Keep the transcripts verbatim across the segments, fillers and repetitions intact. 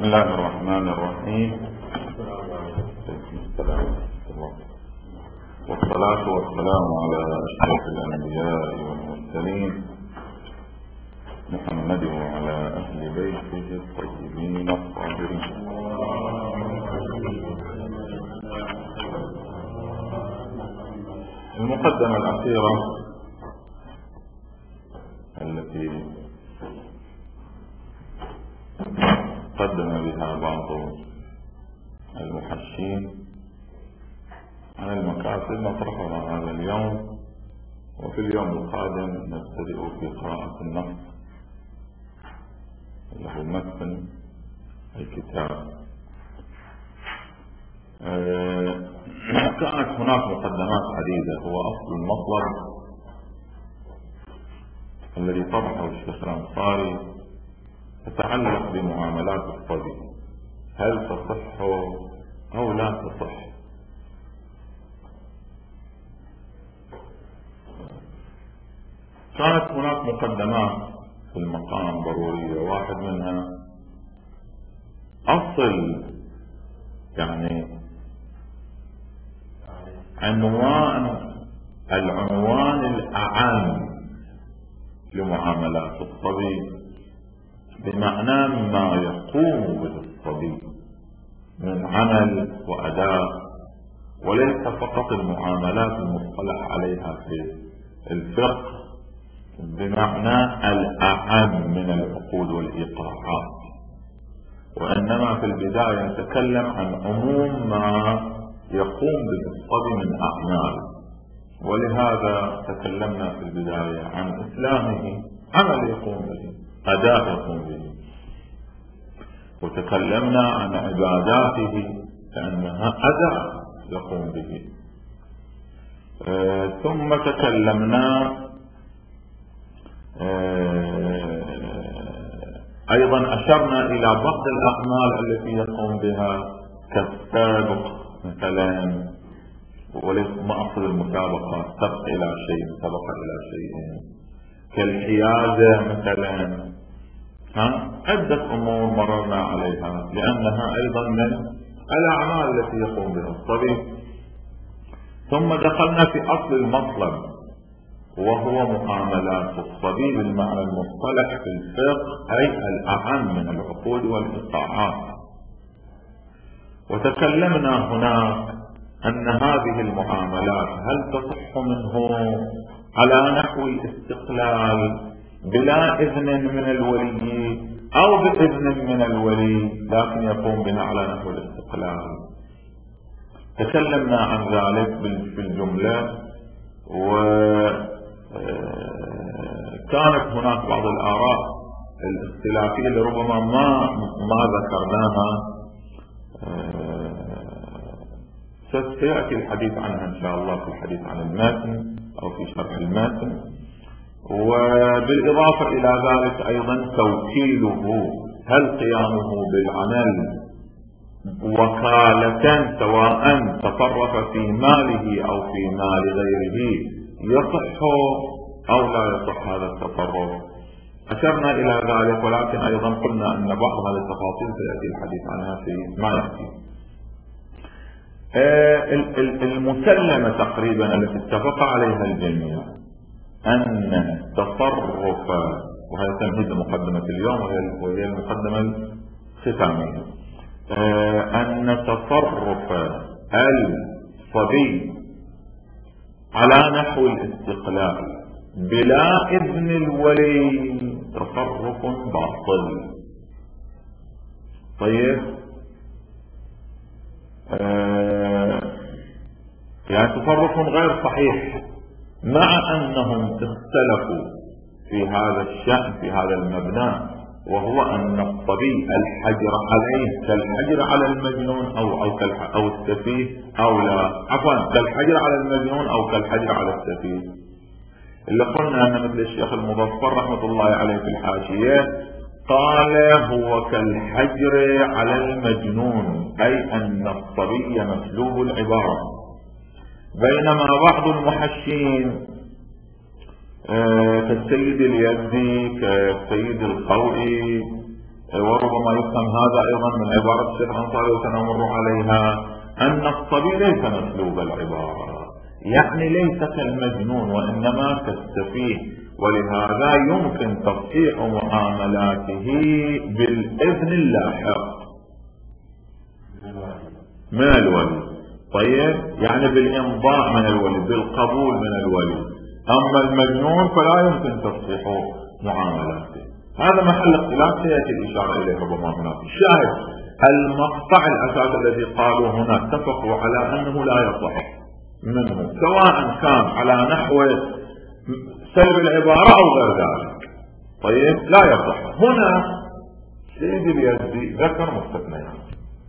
بسم الله الرحمن الرحيم. والصلاة والسلام على أشرف الأنبياء والمرسلين محمد وعلى أهل بيته الطيبين الطاهرين. المقدمة الأخيرة التي قدم بها بعض المحشين عن المكاسب نطرحها هذا اليوم، وفي اليوم القادم نبتدئ في قراءة النص له متن الكتاب. آه كانت هناك مقدمات عديدة. هو أصل المطلب الذي طرحه الشيخ الأنصاري تتعلق بمعاملات الصبي، هل تصح أو لا تصح. كانت هناك مقدمات في المقام ضرورية، واحد منها أصل يعني عنوان العنوان الأعم لمعاملات الصبي، بمعنى ما يقوم به الصبي من عمل وأداء، وليس فقط المعاملات المصطلح عليها في الفقه بمعنى الأعم من العقود والإيقاعات، وإنما في البداية نتكلم عن عموم ما يقوم به الصبي من أعمال. ولهذا تكلمنا في البداية عن إسلامه، عمل يقوم به، أداء يقوم به، وتكلمنا عن عباداته كأنها أداء يقوم به. آه ثم تكلمنا آه أيضا أشرنا إلى بعض الأعمال التي يقوم بها كالسابق مثلا، وليس ما أقصد المسابقة، سبق إلى شيء، سبق إلى شيء، كالحيازة مثلا. ها عدة أمور مررنا عليها لأنها أيضا من الأعمال التي يقوم بها الصبي. ثم دخلنا في أصل المطلب، وهو معاملات الصبي بالمعنى المصطلح في الفقه، أي الأعم من العقود والإيقاعات. وتكلمنا هناك أن هذه المعاملات هل تصح منه على نحو الاستقلال بلا إذن من الولي أو بإذن من الولي لكن يقوم بها على نحو الاستقلال. تكلمنا عن ذلك في الجملة، وكانت هناك بعض الآراء الاختلافية اللي ربما ما ما ذكرناها، سيأتي الحديث عنها إن شاء الله في الحديث عن المتن أو في شرح المتن. وبالإضافة إلى ذلك أيضا توكيله، هل قيامه بالعمل وكالة سواء تصرف في ماله أو في مال غيره يصح أو لا يصح هذا التصرف. أشرنا إلى ذلك، ولكن أيضا قلنا أن بعض هذه التفاصيل سيأتي الحديث عنها في ما يأتي. المسلمة تقريبا التي اتفق عليها الجميع أن تصرف، وهذا تمهيد مقدمة اليوم وهي المقدمة الختامية، أن تصرف الصبي على نحو الاستقلال بلا إذن الولي تصرف باطل. طيب آه يعني تصرف غير صحيح، مع أنهم اختلفوا في هذا الشأن في هذا المبنى، وهو أن الصبي الحجر عليه كالحجر على المجنون أو أو أو السفيه أو لا عفوا كالحجر على المجنون أو كالحجر على السفيه. اللي قلنا أن مثل الشيخ المظفر رحمة الله عليه في الحاشية قال هو كالحجر على المجنون، أي أن الصبي مسلوب العبارة. بينما بعض المحشين كالسيد اليزدي كالسيد الخوئي وربما يفهم هذا أيضا من عبارة الشيخ الأنصاري وسنمر عليها، أن الصبي ليس مسلوب العبارة، يعني ليس كالمجنون وإنما كالسفيه، ولهذا يمكن تصحيح معاملاته بالإذن اللاحق من الولي. طيب، يعني بالإمضاء من الولي، بالقبول من الولي. أما المجنون فلا يمكن تصحيح معاملاته. هذا محل اختلاف سيأتي الإشارة إليه ربما هناك. الشاهد المقطع الأساس الذي قالوا هنا اتفقوا على أنه لا يصح منه، سواء كان على نحو سلب العبارة أو غير ذلك. طيب، لا يصح. هنا سيدي اليزدي ذكر مستثنيات،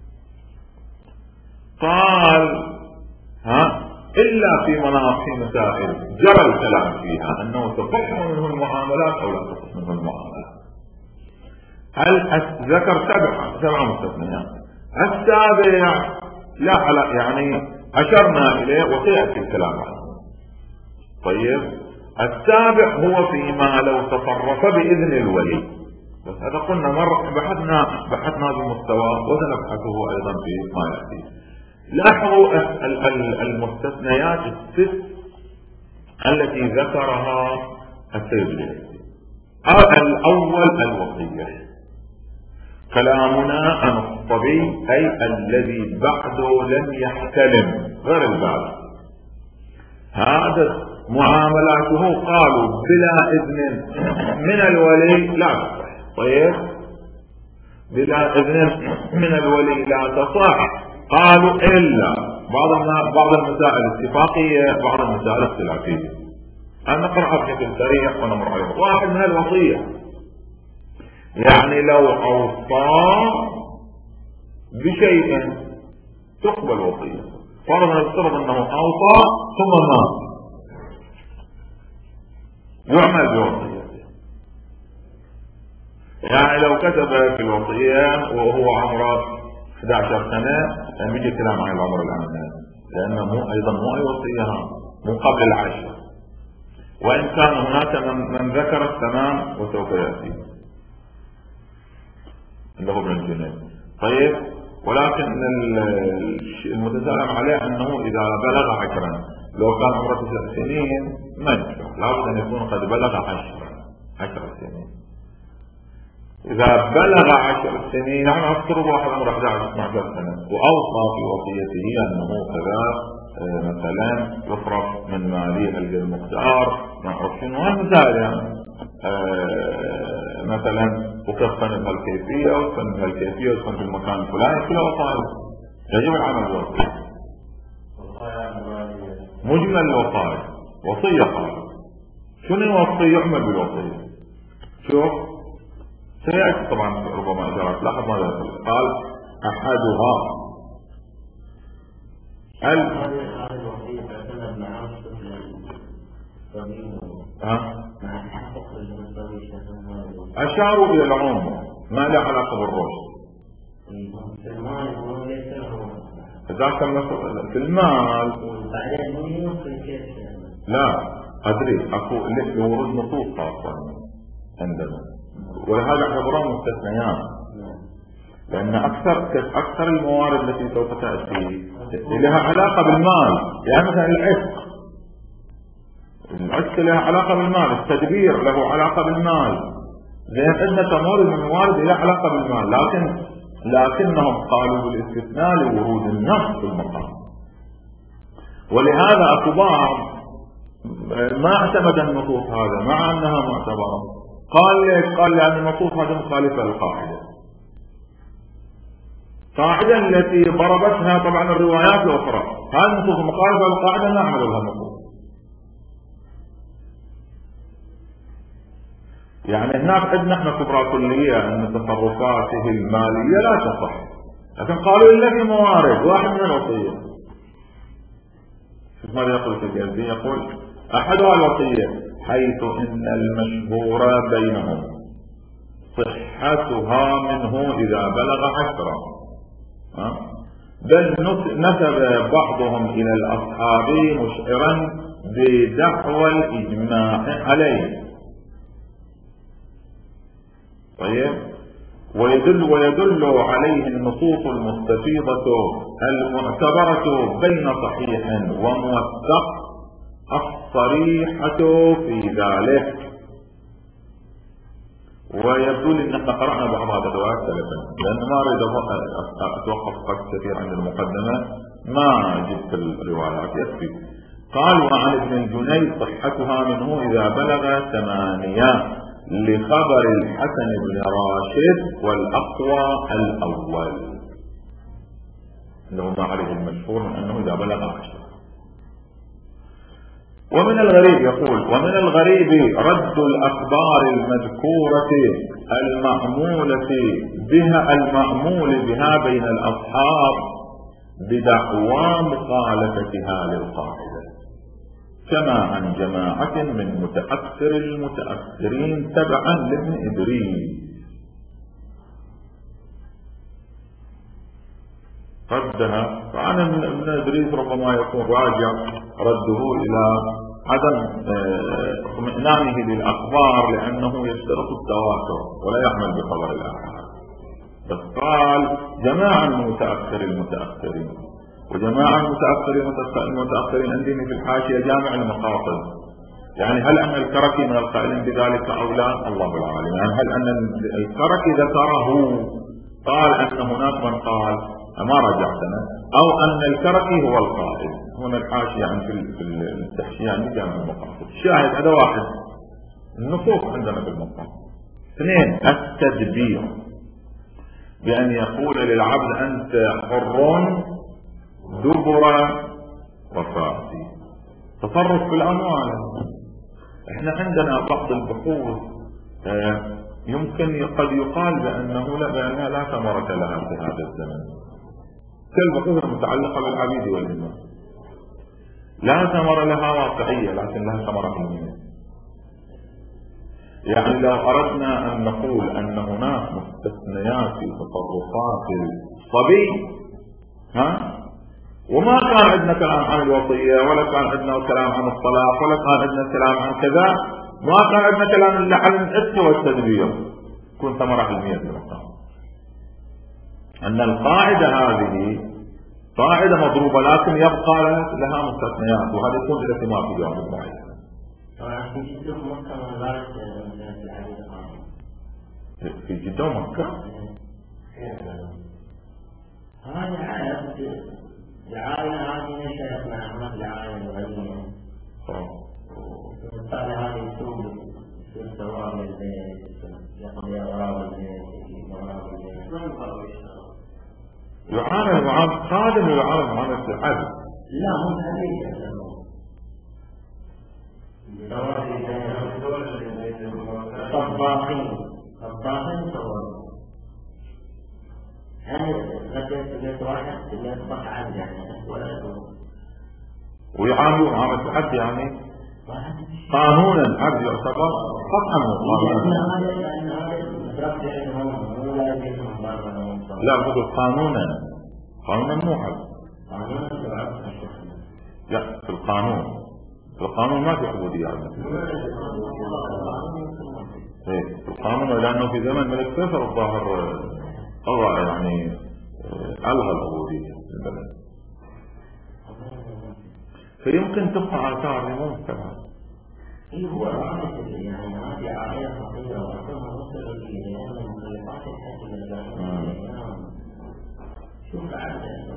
قال ها إلا في مناطق مسائل جرى الكلام فيها أنه تصح منه المعاملات أو لا تصح منه المعاملات. هل ذكر سبعة سبعة مستثنيات. السابع لا على يعني أشرنا إليه وسيأتي الكلام عنه. طيب، السابع هو فيما لو تصرف بإذن الولي، بس هذا قلنا مرة بحثنا بحثنا بمستوى وسنبحثه أيضا في ما يأتي. لاحظوا المستثنيات الست التي ذكرها السيد اليزدي. الأول الوصية، كلامنا عن الصبي أي الذي بعده لم يحتلم غير البالغ، هذا معاملاته قالوا بلا إذن من الولي لا تصح. طيب، بلا إذن من الولي لا تصح. قالوا إلا بعض بعض المسائل اتفاقية، بعض المسائل اختلافية. أنا نقرأ بشكل سريع ونمر عليه. واحد من الوصية، يعني لو أوصى بشيء تقبل وصية، فرضا نفترض أنه أوصى ثم مات، يعمل بوصية. يعني لو كتب في الوصية وهو عمره أحد عشر سنة، يعني بيجي كلام عن العمر الآن، لأنه مو أيضا مو أي وصية مو قبل العشر، وإن كان هناك من, من ذكر الثمان وسوف يأتي اللي هو ابن الجنين. طيب، ولكن المتسارع عليه أنه إذا بلغ عشرا، لو كان عمره تسع سنين ما ينفع، لابد أن يكون قد بلغ عشرا عشر سنين. إذا بلغ عشر سنين، نحن أفترض واحد عمره أحد عشر اثنا عشر سنة وأوصى في وصيته أنه كذا مثلا يصرف من مالي المقدار ما أعرف شنو هالمسائل، يعني مثلا وكفن بهالكيفية وكفن بهالكيفية وكفن في المكان الفلاني، كلها وصايا يجب العمل بالوصية. مجمل الوصايا وصية قال شنو الوصية يعمل بالوصية. شوف سيأتي طبعا ربما إشارات، لاحظ ماذا قال أحدها ال أشاروا إلى العمر ما له علاقة بالرشد. إذا كان في المال لا أدري أكو لورود نصوص خاصة عندنا، ولهذا اعتبرهم مستثنيات، لأن أكثر أكثر الموارد التي سوف تأتي لها علاقة بالمال. يعني مثلا العتق، العتق لها علاقة بالمال، التدبير له علاقة بالمال، لأن عندنا موارد من الموارد لها علاقة بالمال، لكن لكنهم قالوا بالاستثناء لورود النص في المقام. ولهذا أكو بعض ما اعتمد النصوص هذا مع أنها معتبرة. قال ليش؟ قال لأن النصوص هذه مخالفة للقاعدة. القاعدة التي ضربتها طبعا الروايات الأخرى، هذه النصوص مخالفة للقاعدة لا نعمل لها النصوص. يعني هناك عندنا احنا كبرى كلية أن تصرفاته المالية لا تصح، لكن قالوا إلا في موارد واحد من الوصية. شوف ماذا يقول في الجلدي، يقول أحدها الوصية حيث إن المشهور بينهم صحتها منه إذا بلغ عشرة، بل نسب بعضهم إلى الأصحاب مشعرا بدعوى الإجماع عليه. طيب، ويدل ويدل عليه النصوص المستفيضة المعتبرة بين صحيح وموثق الصريحة في ذلك. ويبدو لي ان احنا قرأنا بعض هذه الروايات سلفا، لان ما اريد اتوقف وقت كثير عند المقدمة، ما جبت الروايات يكفي. قال: وعن ابن الجنيد صحتها منه إذا بلغ ثمانية لخبر الحسن بن راشد، والأقوى الأول انه ما عليه المشهور من انه اذا بلغ عشرة. ومن الغريب يقول: ومن الغريب رد الأخبار المذكورة المعمولة بها المعمول بها بين الأصحاب بدعوى مخالفتها للقاعدة، كما عن جماعة من متأثر المتأثرين تبعا لابن إدريس. ردها فعن ابن إدريس ربما يكون راجع رده إلى عدم اطمئنانه للأخبار، لأنه يشترط التواتر ولا يعمل بخبر الآحاد. بس قال جماعة من متأخر المتأخرين، وجماعة متأخرين المتأخرين عندهم في الحاشية جامع المقاصد، يعني هل أن الكركي من القائلين بذلك أو لا؟ الله العالم. يعني هل أن الكركي ذكره قال أن هناك من قال ما رجعتنا، أو أن الكركي هو القائل؟ هنا الحاشية عن في التحشية عن جامع المقاصد. شاهد هذا واحد، النصوص عندنا في المقاصد. اثنين: التدبير، بأن يقول للعبد أنت حر دبر وفاتي، تصرف في الأموال. احنا عندنا بعض البحوث يمكن قد يقال بأنه لا بأنها لا ثمرة لها في هذا الزمن، كالبحوث المتعلقة بالعبيد والإمام، لا ثمرة لها واقعية لكن لها ثمرة علمية. يعني لو أردنا أن نقول أن هناك مستثنيات في تصرفات الصبي، ها، وما كان عندنا كلام عن الوصية، ولا كان عندنا كلام عن الطلاق، ولا كان عندنا كلام عن كذا، ما كان عندنا كلام إلا عن الإثم والتدبير، تكون ثمرة علمية في المقام. أن القاعدة هذه قاعدة مضروبة لكن يبقى لها مستثنيات، وهذا يكون إلى ثمار في جوانب معينة. في جدة ومكة هذا عادة العائلة هذه نشأت مع أحمد العائلة الغنية، وقال هذه السوق الثواب البيت يقضي أغراض البيت أغراض البيت يعامل معاملة خادم ويعامل معاملة العبد. لا مو هذه طباخين طباخين صور. هل غدت بيت واحد يطبخ عبد يعني ولا ويعاملوا معاملة العبد، يعني قانونا عبد يعتبر قطعا لا بدو قانونا قانونا مو عبد. لا في القانون في القانون ما في عبودية عبد. ايه في القانون، لأنه في زمن ملك فيصل الظاهر قضى يعني ألغى العبودية في البلد، فيمكن تبقى آثار لموت كمان. إيه هو رأيت يعني هذه عائلة خطيرة وأصلها مصر الجيل لأن مخلفات الحاكم الجاهلية شوف عائلة.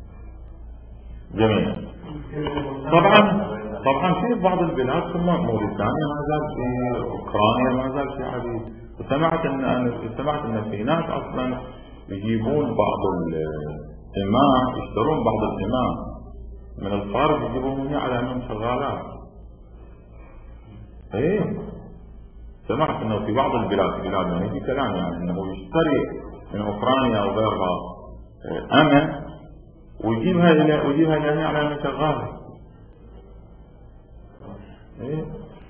جميل. طبعا طبعا في بعض البلاد ثم موريتانيا ما زال في، أوكرانيا ما زال في عبيد. وسمعت ان انا سمعت ان في ناس اصلا يجيبون بعض الإمام، يشترون بعض الإمام من الخارج يجيبون على انهم شغالات. ايه سمعت انه في بعض البلاد بلاد يعني في كلام يعني انه يشتري من اوكرانيا او غيرها امن ويجيبها الى ويجيبها الى على انه شغال. ايه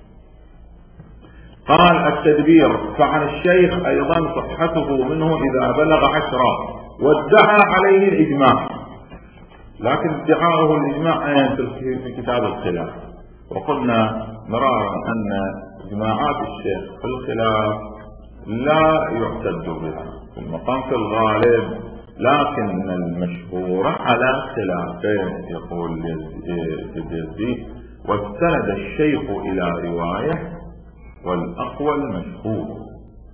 قال التدبير. فعن الشيخ ايضا صحته منه اذا بلغ عشرة، وادعى عليه الاجماع، لكن ادعاءه الاجماع في كتاب الخلاف. وقلنا مرارا ان اجماعات الشيخ في الخلاف لا يعتد بها، في المقام في الغالب، لكن المشهور على خلافه. يقول الجزي: واستند الشيخ إلى رواية والأقوى المشهور.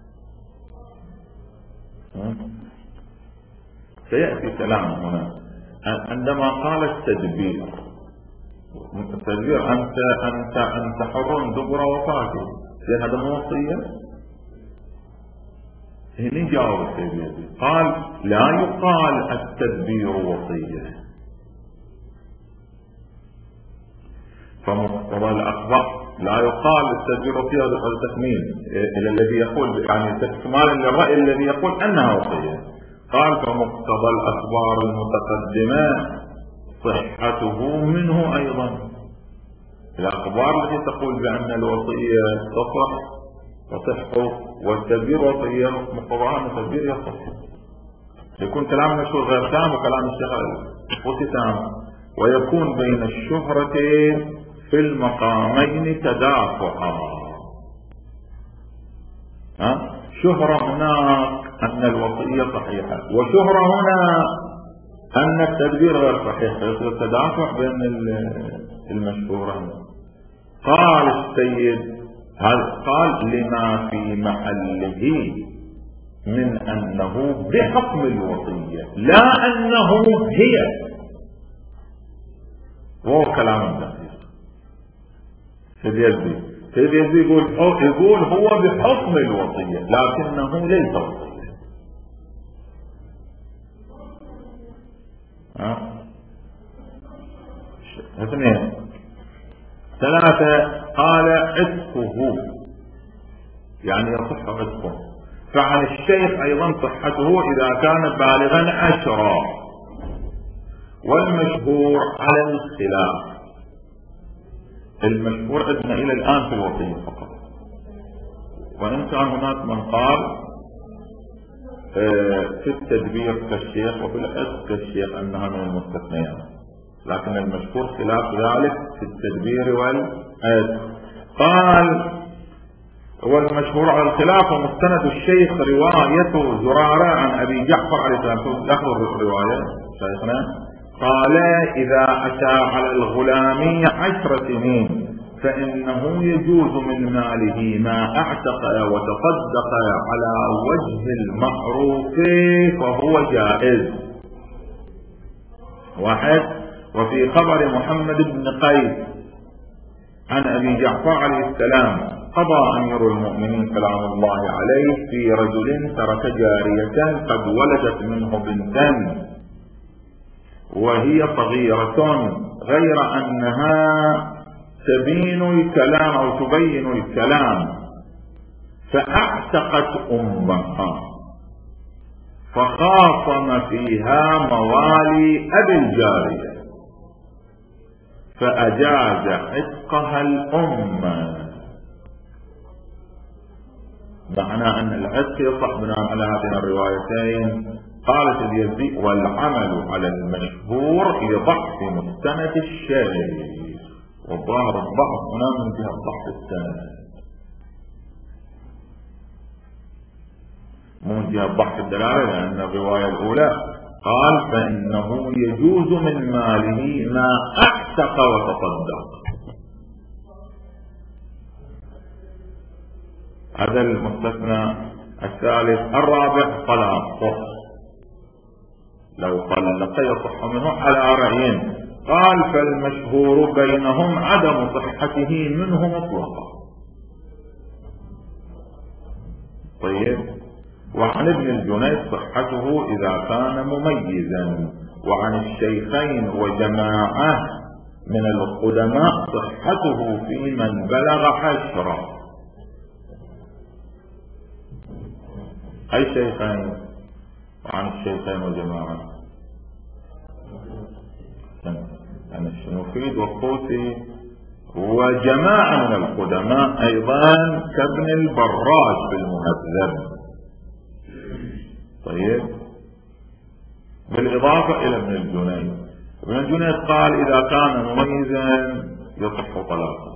سيأتي كلام هنا عندما قال التدبير. التدبير أنت أنت أنت حر دبر وفاته، لأن هذا مو وصية. هنا جاوب السيدي قال: لا يقال التدبير وصية. فمقتضى الأخبار لا يقال التدبير وصية. هذا التكميل إلى الذي يقول، يعني تكمالا للرأي الذي يقول أنها وصية. قال: فمقتضى الأخبار المتقدمة صحته منه أيضا. الأخبار التي تقول بأن الوصية تصح تصح والتدبير وصية، مقتضاها أن التدبير يصح. يكون كلام المشهور غير تام وكلام الشيخ وصي تام، ويكون بين الشهرتين في المقامين تدافعا. ها؟ شهرة هناك أن الوصية صحيحة، وشهرة هنا أن التدبير غير صحيح، فيصير تدافع بين المشهورين. قال السيد: قال: لما في محله من أنه بحكم الوصية لا أنه هي. وهو كلام دقيق. سيد يزيد سيد يزيد يقول يقول هو بحكم الوصية لكنه ليس وصية. ها؟ اثنين. ثلاثة. قال: عتقه، يعني يصح عتقه. فعن الشيخ أيضا صحته إذا كان بالغا عشرا. والمشهور على الخلاف. المشهور عندنا إلى الآن في الوصية فقط، وإن كان هناك من قال في التدبير كالشيخ وفي العتق كالشيخ أنها من المستثنيات، لكن المشهور خلاف ذلك في التدبير والعتق. قال: والمشهور على الخلاف ومستند الشيخ رواية زرارة عن أبي جعفر عليه السلام. لاحظوا الرواية شيخنا. قال: إذا أتى على الغلام عشر سنين فإنه يجوز من ماله ما أعتق وتصدق على وجه المعروف فهو جائز. واحد. وفي خبر محمد بن قيس عن أبي جعفر عليه السلام: قضى أمير المؤمنين سلام الله عليه في رجل ترك جارية قد ولدت منه بنتا وهي صغيرة، غير أنها تبين الكلام أو تبين الكلام، فأعتقت أمها، فخاصم فيها موالي أبي الجارية فأجاز عتقها الأم. معنى أن العتق يصح بناء على هذين الروايتين. قالت اليزي: والعمل على المشهور لضعف مستند الشيخ. والظاهر الضعف هنا من جهة ضعف السند، مو من جهة ضعف الدلالة، لأن الرواية الأولى قال: فإنه يجوز من ماله ما أعتق وتصدق. هذا المستثنى الثالث. الرابع: طلاق. لو طلق يصح منه على رأيين. قال: فالمشهور بينهم عدم صحته منه مطلقا. طيب. وعن ابن الجنيد صحته إذا كان مميزا. وعن الشيخين وجماعة من القدماء صحته في من بلغ عشرة. أي شيخين؟ وعن الشيخين وجماعة يعني الشنوفيد والطوسي وجماعة من القدماء أيضا كابن البراج بالمهذب. طيب. بالإضافة إلى ابن الجنيد. ابن الجنيد قال: إذا كان مميزا يصح طلاقه.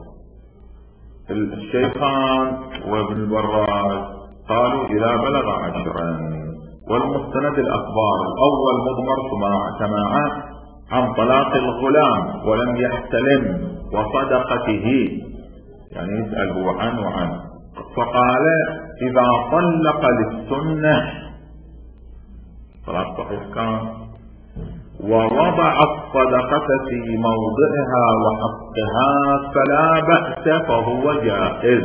الشيخان وابن البراج قالوا: إذا بلغ عشرا. والمستند الأخبار: الأول مضمر سماعة عن طلاق الغلام ولم يحتلم وصدقته، يعني يسأل هو عنه وعنه، فقال: إذا طلق للسنة طلاق صحيح كان، ووضع الصدقة في موضعها وحقها فلا بأس، فهو جائز.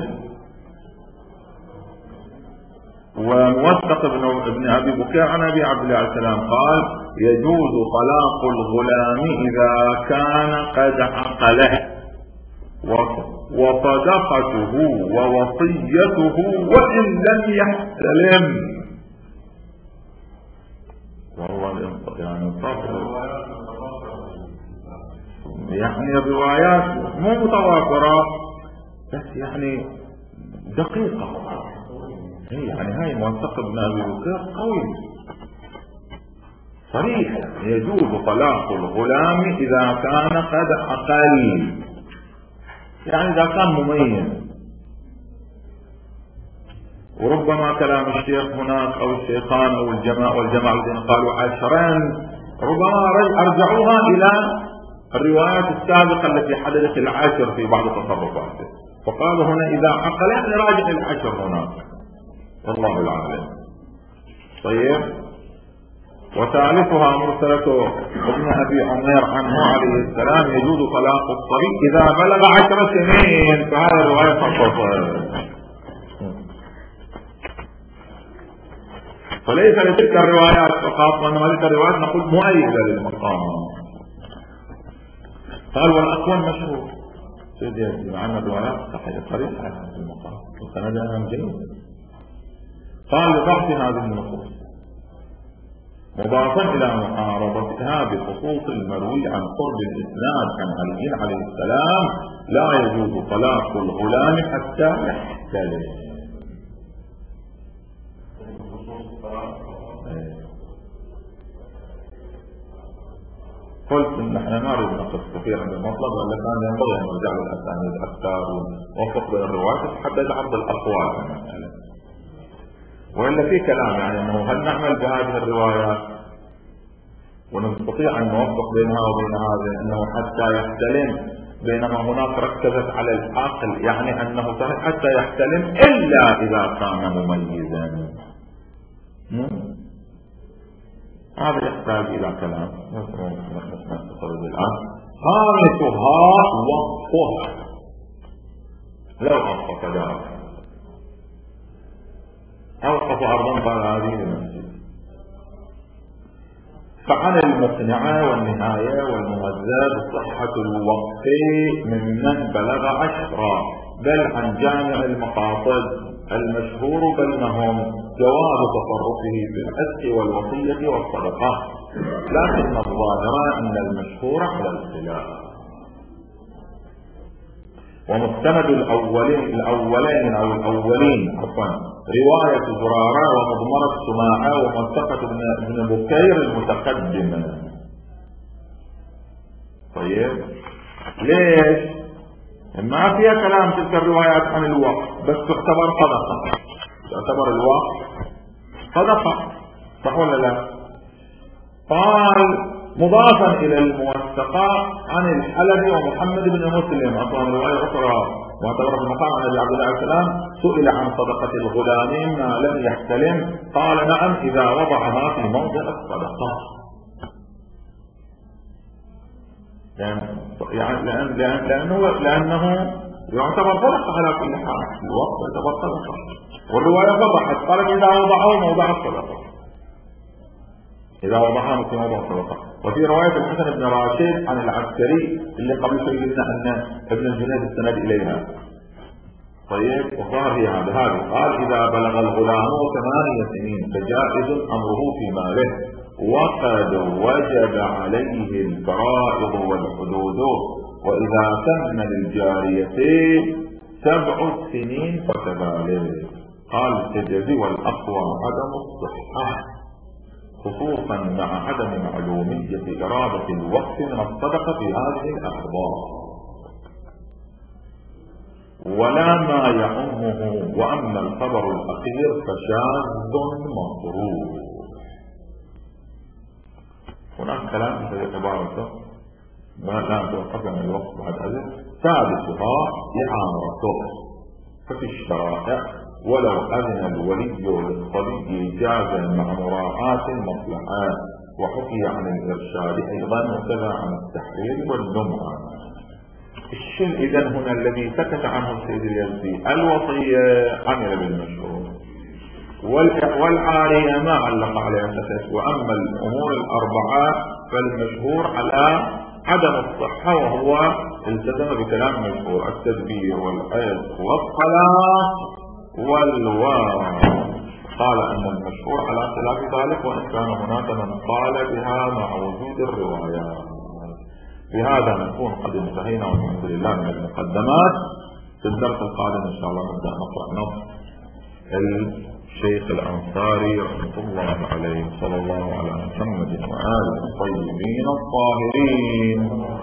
وموثق ابن, ابن أبي بكر عن أبي عبد الله عليه السلام قال: يجوز طلاق الغلام إذا كان قد عقله، وصدقته ووصيته وإن لم يحتلم. والله يعني يعني الروايات مو متوافرة بس يعني دقيقة، يعني هاي موثق ابن أبي بكر قوي صريح: يجوز طلاق الغلام إذا كان قد عقل، يعني إذا كان مميز. وربما كلام الشيخ هناك أو الشيخان أو الجماعة والجماعة الذين قالوا عشرين ربما أرجعوها إلى الروايات السابقة التي حدثت العشر في بعض تصرفاته، فقالوا هنا إذا عقل يعني راجع العشر هناك، والله العالم. طيب، وثالثها مرسلة ابن أبي عمير عنه عليه السلام: يجوز طلاق الصبي إذا بلغ عشر سنين. فهذا الرواية فقط، فليس لتلك الروايات فقط، وإنما تلك الروايات نقول مؤيدة للمقام. قال: والأقوى مشهور سيدي مع أن الروايات صحيحة صريحة في المقام وسندها جيد. قال: لضعف هذه النصوص مضافا إلى معارضتها بخصوص المروي عن قرب الإسناد عن علي عليه السلام: لا يجوز طلاق الغلام حتى يحتلم. قلت ان احنا ما نريد نقص كثيرا بالمطلب، ولا كان ينبغي ان نرجع للاسانيد اكثر ونوفق بين الروايات حتى يتعرض الاقوال في المساله. والا في كلام يعني انه هل نعمل بهذه الروايات ونستطيع ان نوفق بينها وبين هذه انه حتى يحتلم، بينما هناك ركزت على العقل، يعني انه حتى يحتلم الا اذا كان مميزا. هذا يحتاج الى كلام الان. خامسها وقفها لو اوقف دار اوقف ارضا قال هذه المسجد، فعن المقنعة والنهاية والمهذب صحة الوقف ممن بلغ عشرا، بل عن جامع المقاصد المشهور بينهم جواز تصرفه في العتق والوصية والصدقات، لكن الظاهر أن المشهور على الخلاف. ومستند الأولين الأولين أو الأولين عفوا رواية زرارة ومضمرة سماعة ومنطقة ابن بكير المتقدمة. طيب، ليش؟ ما فيها كلام تلك الروايات عن الوقف، بس تعتبر صدقة، تعتبر الوقف صدقة، صح ولا لا؟ قال: مضافا الى الموثقة عن الحلبي ومحمد بن مسلم، اصلا رواية اخرى معتبرة في المقام عن ابي عبد الله عليه السلام: سئل عن صدقة الغلام ما لم يحتلم، قال: نعم اذا وضعها في موضع الصدقة. يعني لأن لأن لأنه لأنه يعتبر صدقة على كل حال، الوقت يعتبر صدقة، والرواية وضحت قالت إذا وضعه موضع الصدقة، إذا وضعها في موضع الصدقة. وفي رواية الحسن بن راشد عن العسكري اللي قبل شوي قلنا أن ابن الجنيد استند إليها. طيب، وظهر هي هذا هذا قال: إذا بلغ الغلام ثمانية سنين فجائز أمره في ماله، وقد وجب عليه الفرائض والحدود، وإذا تم للجاريتين سبع سنين فكذلك. قال التجزي: والأقوى عدم الصحة، خصوصا مع عدم معلومية إرادة الوقت من الصدقة في هذه الأحوال، ولا ما يعمه. وأما الخبر الأخير فشاذ مطروح. هناك كلام في عبارته ما لا نتوقف عن الوقت بعد هذا. سادسها إعارته. ففي الشرائع ولو أذن الولي للصبي جاز مع مراعاة المصلحة، وحكي عن الإرشاد أيضا وكذا عن التحرير واللمعة. الشيء إذن هنا الذي سكت عنه السيد اليزدي الوصية عمل بالمشروع، والعارية ما علق عليها سكت. وأما الأمور الأربعة فالمشهور على عدم الصحة، وهو التزم بكلام مشهور: التدبير والعز والصلاة والوارث. قال أن المشهور على خلاف ذلك، وإن كان هناك من قال بها مع وجود الروايات. بهذا نكون قد انتهينا والحمد لله من المقدمات. في الدرس القادم إن شاء الله نبدأ نقرأ نص الشيخ الأنصاري رحمة الله عليه. صلى الله على محمد وآله الطيبين الطاهرين.